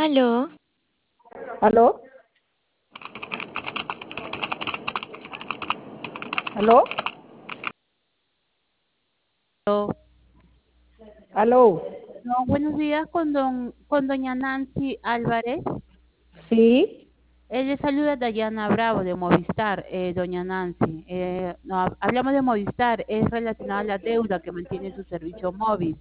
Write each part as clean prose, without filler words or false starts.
Aló, ¿Aló? ¿Aló? No, ¿Aló? buenos días con doña Nancy Álvarez. Sí, Él le saluda Dayana Bravo de Movistar, doña Nancy. No, hablamos de Movistar, es relacionado a la deuda que mantiene su servicio móvil.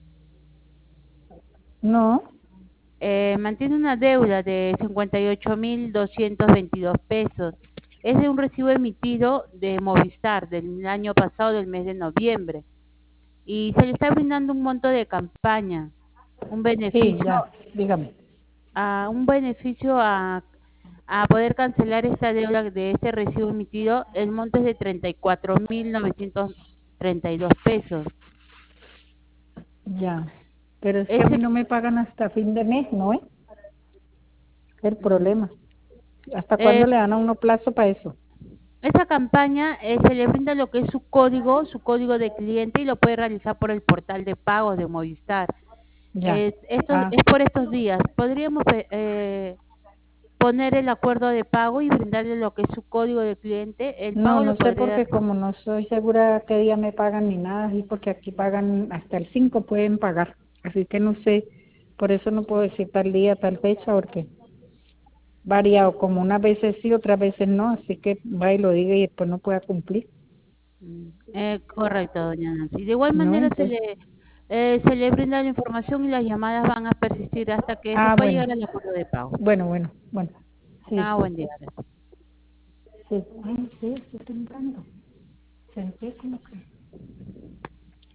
no, Mantiene una deuda de 58.222 pesos. Es de un recibo emitido de Movistar del año pasado, del mes de noviembre. Y se le está brindando un monto de campaña, un sí, beneficio ya, dígame. a poder cancelar esta deuda de este recibo emitido. El monto es de 34.932 pesos. Ya, pero es que a Ese, mí no me pagan hasta fin de mes, ¿no? Es el mm, problema. ¿Hasta eh, cuándo le dan a uno plazo para eso? esta campaña se le brinda lo que es su código de cliente y lo puede realizar por el portal de pagos de Movistar. Ya. Esto Ah, es por estos días. Podríamos poner el acuerdo de pago y brindarle lo que es su código de cliente. El no, pago lo no sé podría. porque como no soy segura qué día me pagan ni nada, y porque aquí pagan hasta el 5 pueden pagar. Así que no sé, por eso no puedo decir tal día, tal fecha, porque variado, como unas veces sí, otras veces no, así que va y lo diga y después no pueda cumplir, Correcto, doña Nancy. De igual ¿no? manera Entonces, se le brinda la información y las llamadas van a persistir hasta que se ah, pueda bueno, llegar al acuerdo de pago. bueno, sí, Buen día. sí, ay, sí, estoy temblando, sentí como que